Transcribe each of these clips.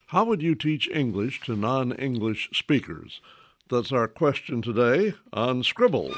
How would you teach English to non-English speakers? That's our question today on Scribble.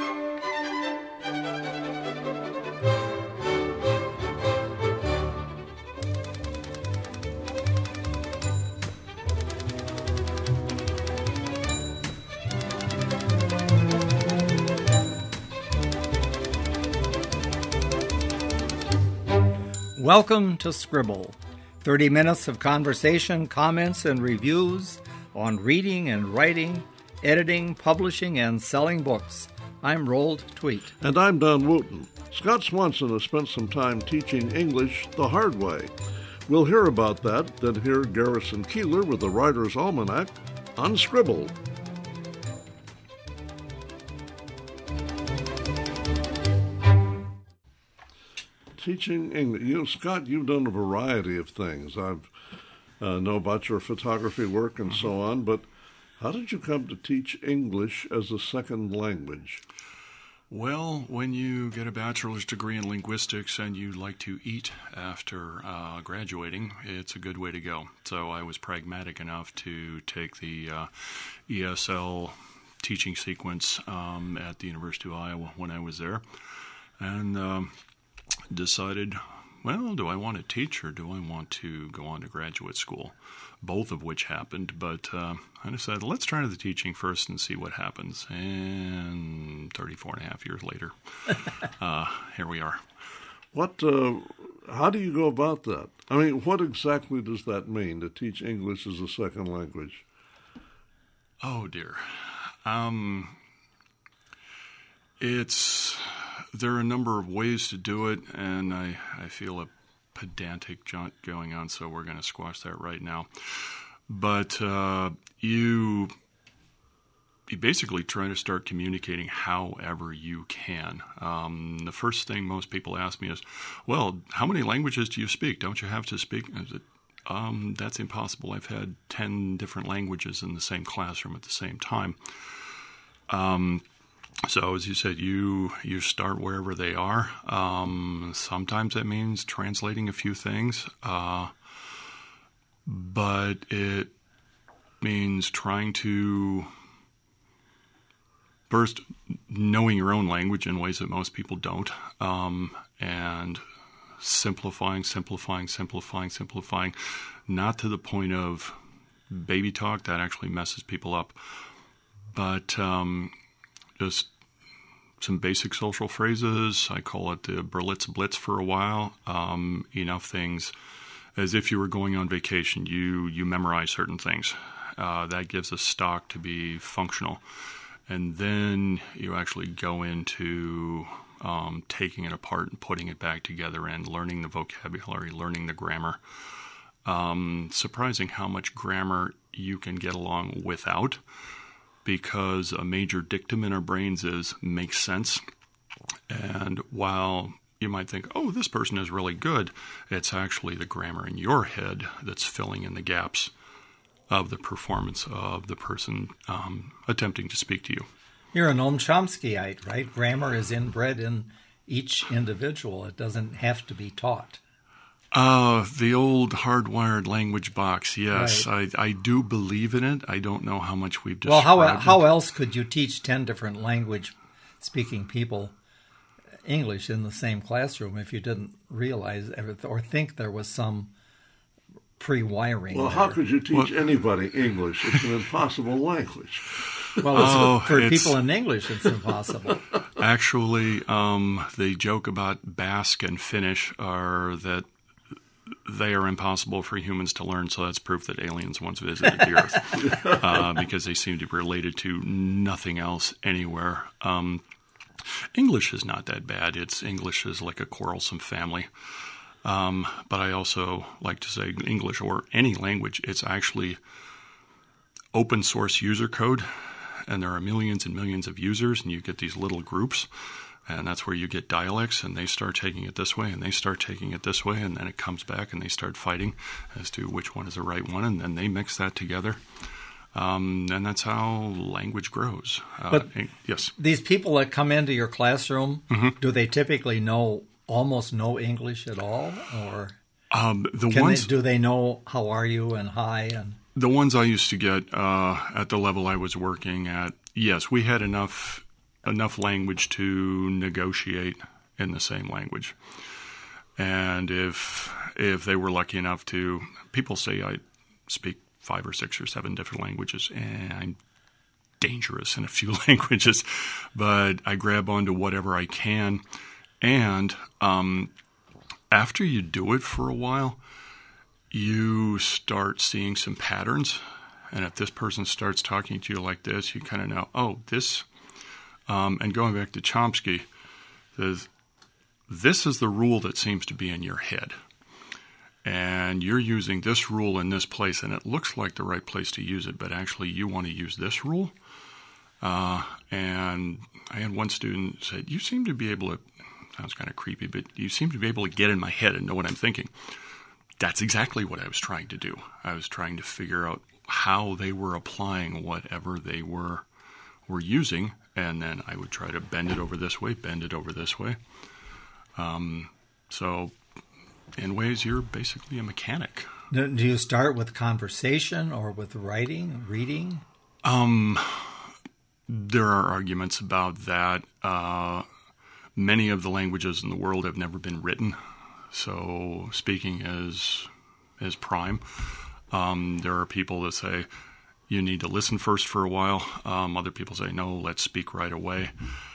Welcome to Scribble, 30 minutes of conversation, comments, and reviews on reading and writing, editing, publishing, and selling books. I'm Roald Tweet. And I'm Don Wooten. Scott Swanson has spent some time teaching English the hard way. We'll hear about that, then hear Garrison Keillor with the Writer's Almanac on Scribble. Teaching English. Scott, you've done a variety of things. I know about your photography work and so on, but how did you come to teach English as a second language? Well, when you get a bachelor's degree in linguistics and you like to eat after graduating, it's a good way to go. So I was pragmatic enough to take the ESL teaching sequence at the University of Iowa when I was there, and decided, well, do I want to teach or do I want to go on to graduate school? Both of which happened, but I decided, let's try the teaching first and see what happens. And 34 and a half years later, here we are. How do you go about that? I mean, what exactly does that mean, to teach English as a second language? Oh, dear. There are a number of ways to do it, and I feel a pedantic jaunt going on, so we're going to squash that right now. But you basically try to start communicating however you can. The first thing most people ask me is, well, how many languages do you speak? Don't you have to speak? I said, that's impossible. I've had 10 different languages in the same classroom at the same time. So, as you said, you start wherever they are. Sometimes that means translating a few things, but it means trying to first knowing your own language in ways that most people don't, and simplifying, not to the point of baby talk. That actually messes people up, but just some basic social phrases. I call it the Berlitz Blitz for a while. Enough things as if you were going on vacation. You memorize certain things. That gives a stock to be functional. And then you actually go into taking it apart and putting it back together and learning the vocabulary, learning the grammar. Surprising how much grammar you can get along without, because a major dictum in our brains is makes sense. And while you might think, oh, this person is really good, it's actually the grammar in your head that's filling in the gaps of the performance of the person attempting to speak to you. You're a Noam Chomskyite, right? Grammar is inbred in each individual. It doesn't have to be taught. The old hardwired language box, yes. Right. I do believe in it. I don't know how much we've described it. Well, how else could you teach 10 different language-speaking people English in the same classroom if you didn't realize or think there was some pre-wiring? Well, how could you teach anybody English? It's an impossible language. Well, for people in English, it's impossible. Actually, the joke about Basque and Finnish are that they are impossible for humans to learn, so that's proof that aliens once visited the Earth, because they seem to be related to nothing else anywhere. English is not that bad. English is like a quarrelsome family. But I also like to say English, or any language, it's actually open source user code, and there are millions and millions of users, and you get these little groups. And that's where you get dialects, and they start taking it this way, and they start taking it this way, and then it comes back, and they start fighting as to which one is the right one, and then they mix that together. And that's how language grows. But yes, these people that come into your classroom, do they typically almost no English at all, or? Do they know how are you and hi? And the ones I used to get at the level I was working at, yes, we had enough language to negotiate in the same language. And if they were lucky enough to, people say I speak 5 or 6 or 7 different languages, and I'm dangerous in a few languages, but I grab onto whatever I can. And after you do it for a while, you start seeing some patterns. And if this person starts talking to you like this, you kind of know, oh, this. And going back to Chomsky, this is the rule that seems to be in your head. And you're using this rule in this place, and it looks like the right place to use it, but actually you want to use this rule. And I had one student said, you seem to be able to, sounds kind of creepy, but you seem to be able to get in my head and know what I'm thinking. That's exactly what I was trying to do. I was trying to figure out how they were applying whatever they were using, and then I would try to bend it over this way, bend it over this way. So in ways, you're basically a mechanic. Do you start with conversation or with writing, reading? There are arguments about that. Many of the languages in the world have never been written, so speaking is prime. There are people that say you need to listen first for a while. Other people say, no, let's speak right away.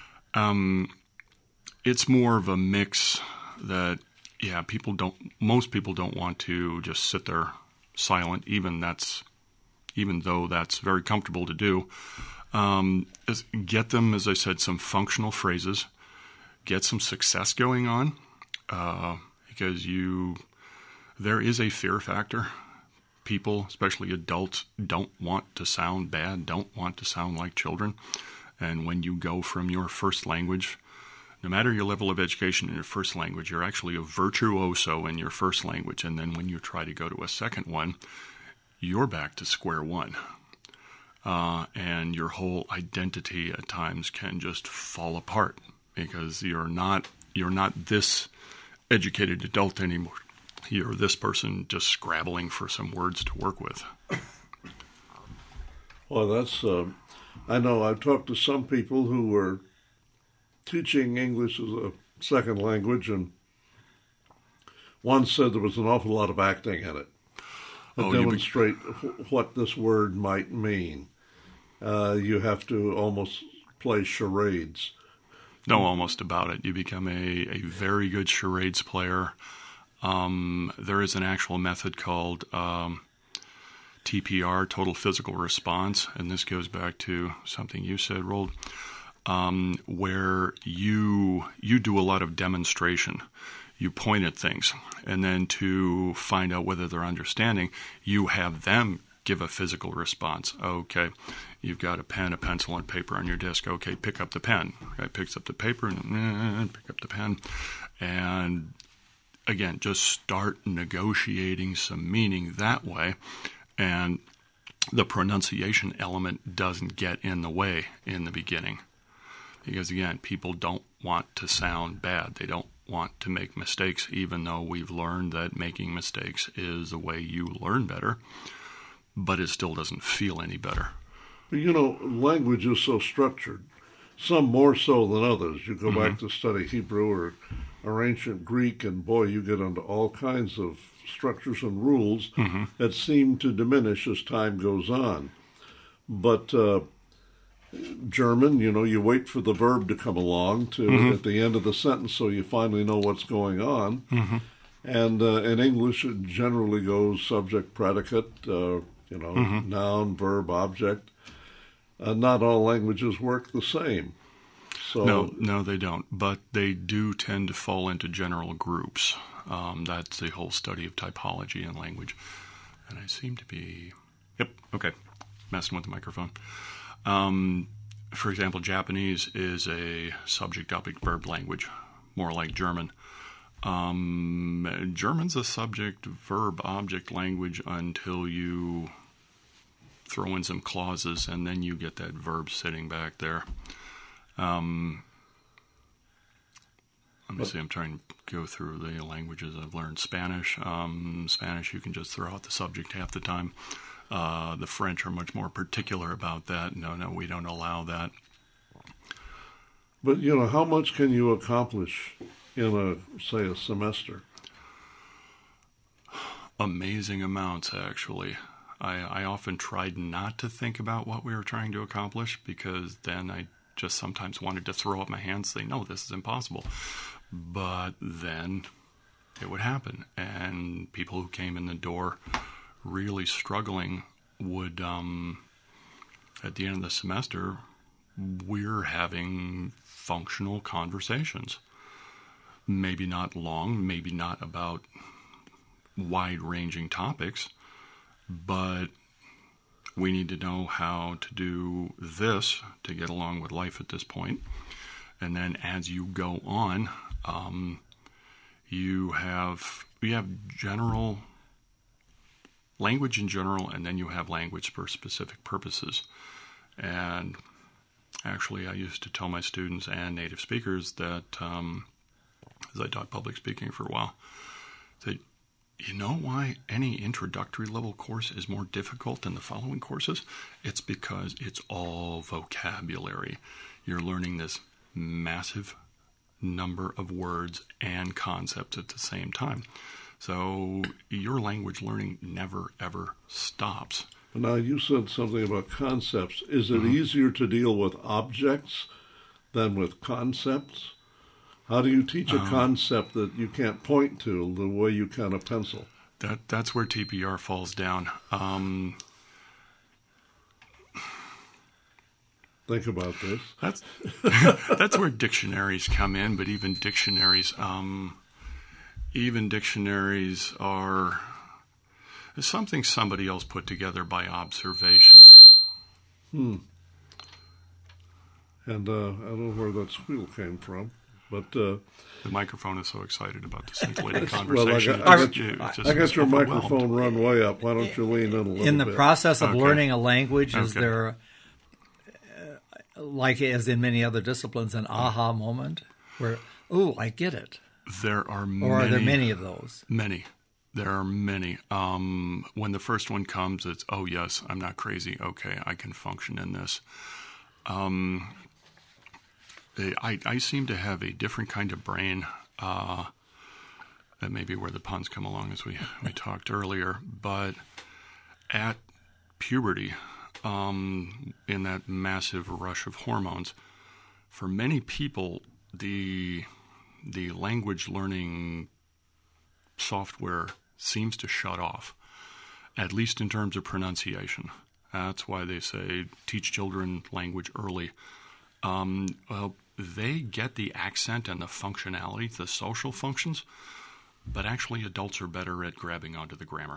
It's more of a mix that, yeah, most people don't want to just sit there silent, even though that's very comfortable to do. Get them, as I said, some functional phrases, get some success going on, because there is a fear factor. People, especially adults, don't want to sound bad, don't want to sound like children. And when you go from your first language, no matter your level of education in your first language, you're actually a virtuoso in your first language. And then when you try to go to a second one, you're back to square one. And your whole identity at times can just fall apart because you're not this educated adult anymore. You're this person just scrabbling for some words to work with. Well, that's, I know I've talked to some people who were teaching English as a second language, and one said there was an awful lot of acting in it to demonstrate what this word might mean. You have to almost play charades. No, almost about it. You become a very good charades player. There is an actual method called TPR, Total Physical Response, and this goes back to something you said, Roald, where you do a lot of demonstration. You point at things, and then to find out whether they're understanding, you have them give a physical response. Okay, you've got a pen, a pencil, and paper on your desk. Okay, pick up the pen. Guy picks up the paper and pick up the pen. And again, just start negotiating some meaning that way. And the pronunciation element doesn't get in the way in the beginning. Because again, people don't want to sound bad. They don't want to make mistakes, even though we've learned that making mistakes is the way you learn better. But it still doesn't feel any better. You know, language is so structured, some more so than others. You go back to study Hebrew or ancient Greek, and boy, you get into all kinds of structures and rules that seem to diminish as time goes on. But German, you know, you wait for the verb to come along at the end of the sentence so you finally know what's going on. And in English, it generally goes subject, predicate, noun, verb, object. Not all languages work the same. So No, they don't. But they do tend to fall into general groups. That's the whole study of typology in language. And I seem to be... Yep, okay. Messing with the microphone. For example, Japanese is a subject-object-verb language, more like German. German's a subject-verb-object language until you throw in some clauses, and then you get that verb sitting back there. Let me see. I'm trying to go through the languages I've learned. Spanish. Spanish, you can just throw out the subject half the time. The French are much more particular about that. No, we don't allow that. But, how much can you accomplish in a semester? Amazing amounts, actually. I often tried not to think about what we were trying to accomplish, because then I just sometimes wanted to throw up my hands and say, no, this is impossible. But then it would happen. And people who came in the door really struggling would, at the end of the semester, we're having functional conversations. Maybe not long, maybe not about wide-ranging topics, but we need to know how to do this to get along with life at this point. And then as you go on, you have general language in general, and then you have language for specific purposes. And actually, I used to tell my students and native speakers that, as I taught public speaking for a while, that you know why any introductory level course is more difficult than the following courses? It's because it's all vocabulary. You're learning this massive number of words and concepts at the same time. So your language learning never, ever stops. Now, you said something about concepts. Is it easier to deal with objects than with concepts? How do you teach a concept that you can't point to the way you can a pencil? That's where TPR falls down. Think about this. That's where dictionaries come in, but even dictionaries are something somebody else put together by observation. And I don't know where that squeal came from. But the microphone is so excited about the scintillating conversation. Well, I got your microphone run way up. Why don't you lean in a little bit? In the process of learning a language, is there, like as in many other disciplines, an aha moment where, oh, I get it? There are many. Or are there many of those? Many. There are many. When the first one comes, it's, oh, yes, I'm not crazy. Okay, I can function in this. I seem to have a different kind of brain. That may be where the puns come along, as we talked earlier. But at puberty, in that massive rush of hormones, for many people, the language learning software seems to shut off, at least in terms of pronunciation. That's why they say teach children language early. Well, they get the accent and the functionality, the social functions, but actually adults are better at grabbing onto the grammar.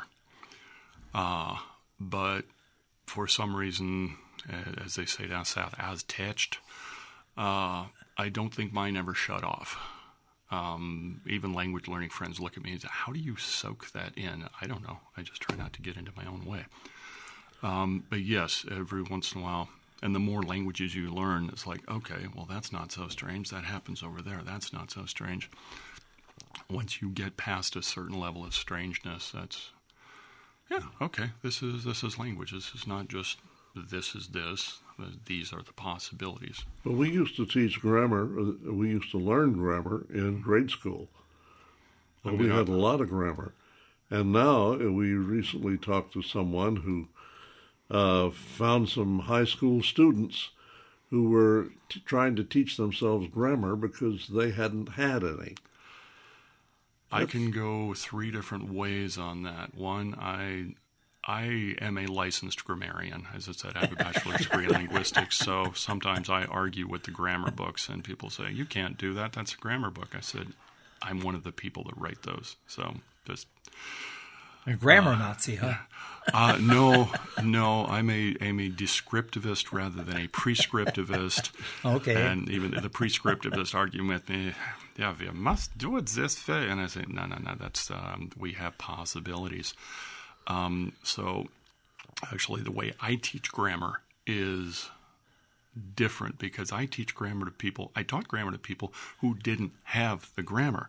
But for some reason, as they say down south, as touched, I don't think mine ever shut off. Even language learning friends look at me and say, how do you soak that in? I don't know. I just try not to get into my own way. But yes, every once in a while, and the more languages you learn, it's like, okay, well, that's not so strange. That happens over there. That's not so strange. Once you get past a certain level of strangeness, that's, yeah, okay, this is language. This is not just this is this. These are the possibilities. Well, we used to teach grammar. We used to learn grammar in grade school. Well, we had a lot of grammar. And now we recently talked to someone who found some high school students who were trying to teach themselves grammar because they hadn't had any. I can go three different ways on that. One, I am a licensed grammarian. As I said, I have a bachelor's degree in linguistics, so sometimes I argue with the grammar books, and people say, you can't do that, that's a grammar book. I said, I'm one of the people that write those, so just... A grammar Nazi, huh? No, I'm a descriptivist rather than a prescriptivist. Okay. And even the prescriptivist argue with me, yeah, we must do it this way. And I say, no, that's, we have possibilities. So actually the way I teach grammar is different because I teach grammar to people. I taught grammar to people who didn't have the grammar.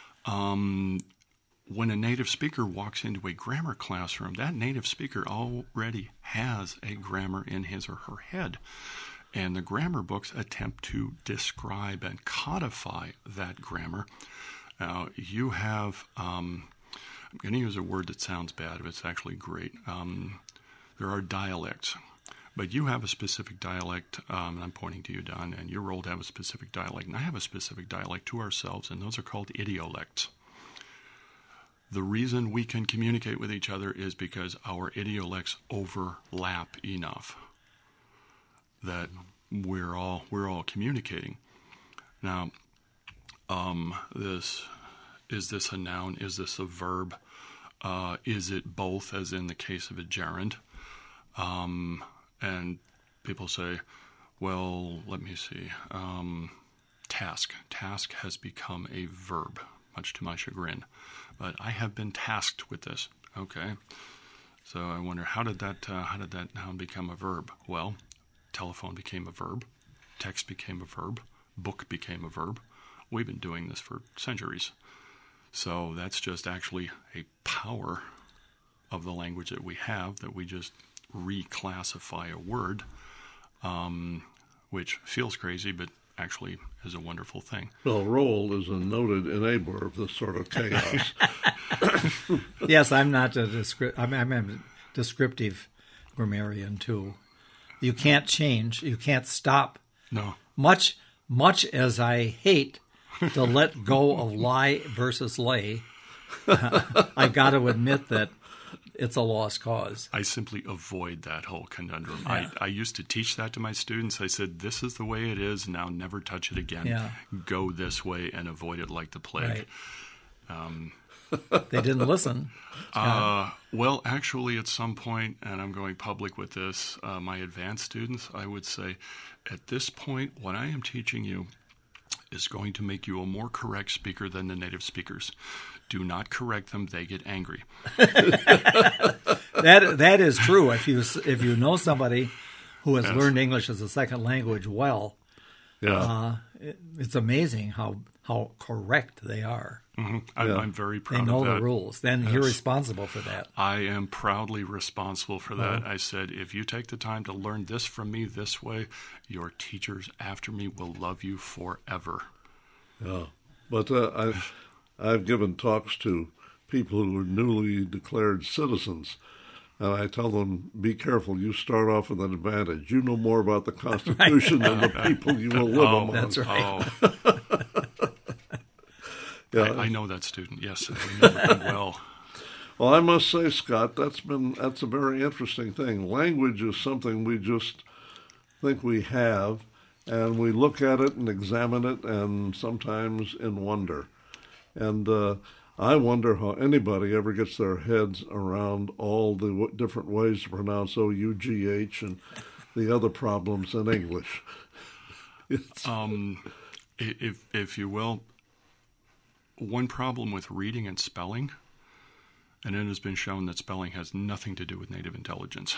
When a native speaker walks into a grammar classroom, that native speaker already has a grammar in his or her head. And the grammar books attempt to describe and codify that grammar. Now, you have, I'm going to use a word that sounds bad, but it's actually great. There are dialects. But you have a specific dialect, and I'm pointing to you, Don, and you're old to have a specific dialect, and I have a specific dialect to ourselves, and those are called idiolects. The reason we can communicate with each other is because our idiolects overlap enough that we're all communicating. Now, is this a noun? Is this a verb? Is it both, as in the case of a gerund? And people say, well, let me see. Task. Task has become a verb, much to my chagrin. But I have been tasked with this. Okay. So I wonder, how did that noun become a verb? Well, telephone became a verb. Text became a verb. Book became a verb. We've been doing this for centuries. So that's just actually a power of the language that we have, that we just reclassify a word, which feels crazy, but actually is a wonderful thing. Well, Roll is a noted enabler of this sort of chaos. Yes, I'm not I'm a descriptive grammarian too. You can't change. You can't stop. No. Much as I hate to let go of lie versus lay, I got to admit that it's a lost cause. I simply avoid that whole conundrum. Yeah. I used to teach that to my students. I said, this is the way it is. Now never touch it again. Yeah. Go this way and avoid it like the plague. Right. They didn't listen. Well, actually, at some point, and I'm going public with this, my advanced students, I would say, at this point, what I am teaching you is going to make you a more correct speaker than the native speakers. Do not correct them; they get angry. That is true. If you know somebody who has learned English as a second language well, it's amazing how correct they are. Mm-hmm. I'm very proud of that. They know that. the rules. Then you're responsible for that. I am proudly responsible for that. I said, if you take the time to learn this from me this way, your teachers after me will love you forever. Yeah, but I've given talks to people who are newly declared citizens, and I tell them, be careful, you start off with an advantage. You know more about the Constitution than the people you will live among. That's right. Yeah. I know that student, yes. I know him well. Well, I must say, Scott, that's a very interesting thing. Language is something we just think we have, and we look at it and examine it, and sometimes in wonder. And I wonder how anybody ever gets their heads around all the different ways to pronounce O-U-G-H and the other problems in English. If you will, one problem with reading and spelling, and it has been shown that spelling has nothing to do with native intelligence,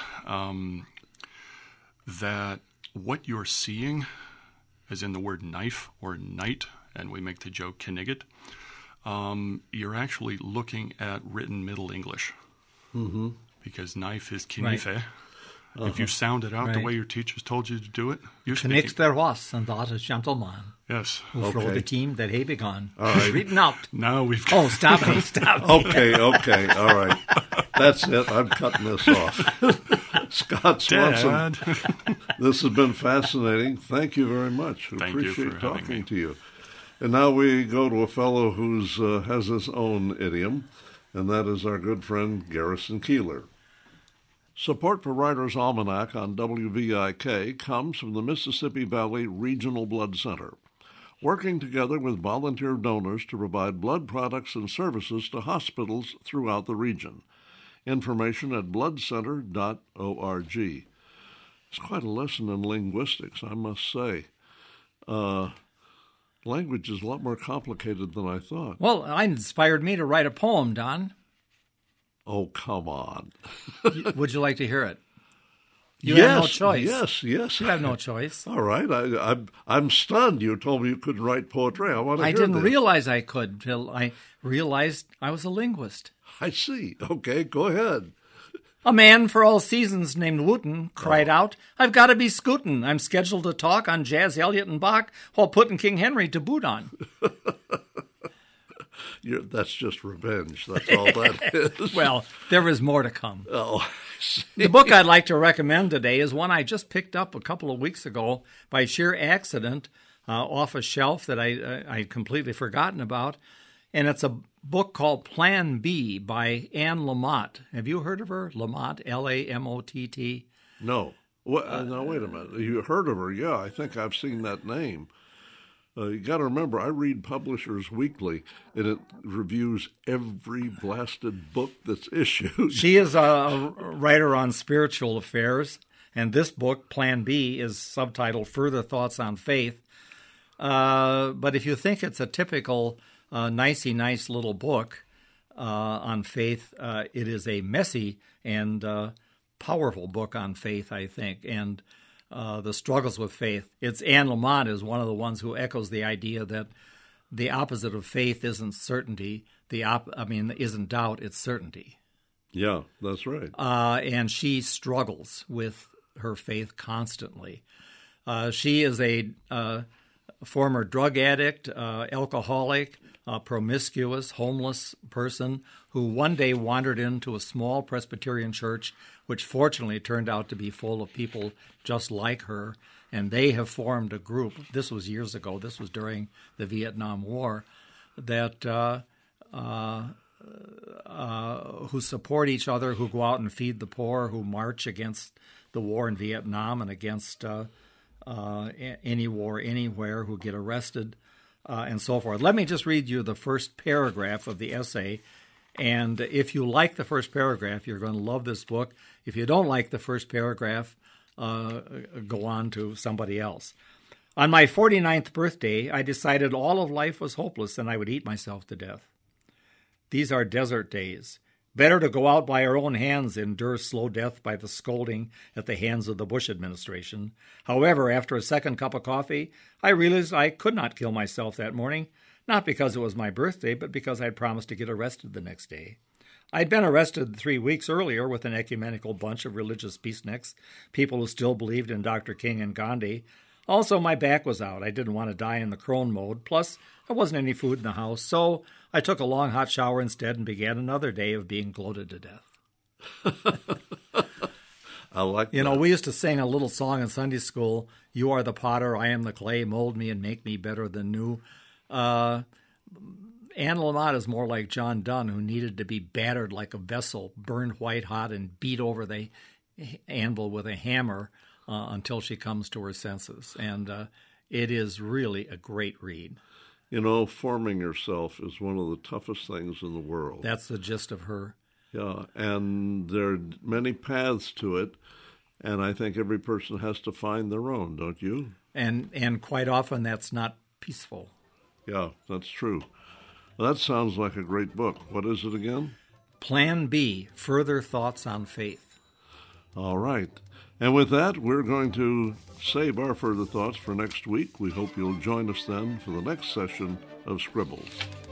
that what you're seeing, as in the word knife or night, and we make the joke Knigget, you're actually looking at written Middle English. Mm-hmm. Because knife is knife. Right. If you sound it out the way your teachers told you to do it, you're speaking. Knix der was, and that is gentleman. Yes. Who throw the team that he begun. All right. Written out. Now we've... Oh, stop it. Stop it. Okay. All right. That's it. I'm cutting this off. Scott Swanson, this has been fascinating. Thank you very much. Thank appreciate you for talking to you. And now we go to a fellow who's has his own idiom, and that is our good friend Garrison Keillor. Support for Writer's Almanac on WVIK comes from the Mississippi Valley Regional Blood Center, working together with volunteer donors to provide blood products and services to hospitals throughout the region. Information at bloodcenter.org. It's quite a lesson in linguistics, I must say. Language is a lot more complicated than I thought. Well, it inspired me to write a poem, Don. Oh, come on. Would you like to hear it? You have no choice. Yes. You have no choice. All right. I'm stunned. You told me you couldn't write poetry. I want to hear I didn't this. realize I could till I realized I was a linguist. I see. Okay, go ahead. A man for all seasons named Wooten cried out, "I've got to be scootin'. I'm scheduled to talk on Jazz, Elliott, and Bach while putting King Henry to boot on." That's just revenge. That's all that is. Well, there was more to come. Oh, I see. The book I'd like to recommend today is one I just picked up a couple of weeks ago by sheer accident off a shelf that I'd completely forgotten about. And it's a book called Plan B by Anne Lamott. Have you heard of her? Lamott, Lamott. No. Now, wait a minute. You heard of her? Yeah, I think I've seen that name. You got to remember, I read Publishers Weekly, and it reviews every blasted book that's issued. She is a writer on spiritual affairs, and this book, Plan B, is subtitled Further Thoughts on Faith. But if you think it's a typical nice little book on faith, it is a messy and powerful book on faith, I think, and the struggles with faith. It's Anne Lamott is one of the ones who echoes the idea that the opposite of faith isn't certainty. Isn't doubt, it's certainty. Yeah, that's right. And she struggles with her faith constantly. She is a former drug addict, alcoholic, promiscuous, homeless person who one day wandered into a small Presbyterian church, which fortunately turned out to be full of people just like her. And they have formed a group. This was years ago. This was during the Vietnam War, that who support each other, who go out and feed the poor, who march against the war in Vietnam and against any war anywhere, who get arrested, and so forth. Let me just read you the first paragraph of the essay, and if you like the first paragraph, you're going to love this book. If you don't like the first paragraph, go on to somebody else. On my 49th birthday, I decided all of life was hopeless and I would eat myself to death. These are desert days. Better to go out by our own hands, endure slow death by the scolding at the hands of the Bush administration. However, after a second cup of coffee, I realized I could not kill myself that morning, not because it was my birthday, but because I'd promised to get arrested the next day. I'd been arrested 3 weeks earlier with an ecumenical bunch of religious peaceniks, people who still believed in Dr. King and Gandhi. Also, my back was out. I didn't want to die in the crone mode. Plus, there wasn't any food in the house, so I took a long hot shower instead and began another day of being gloated to death. I like that. You know, we used to sing a little song in Sunday school, "You are the potter, I am the clay, mold me and make me better than new." Anne Lamott is more like John Donne, who needed to be battered like a vessel, burned white hot and beat over the anvil with a hammer until she comes to her senses. And it is really a great read. You know, forming yourself is one of the toughest things in the world. That's the gist of her. Yeah, and there are many paths to it, and I think every person has to find their own, don't you? And quite often that's not peaceful. Yeah, that's true. Well, that sounds like a great book. What is it again? Plan B, Further Thoughts on Faith. All right. And with that, we're going to save our further thoughts for next week. We hope you'll join us then for the next session of Scribbles.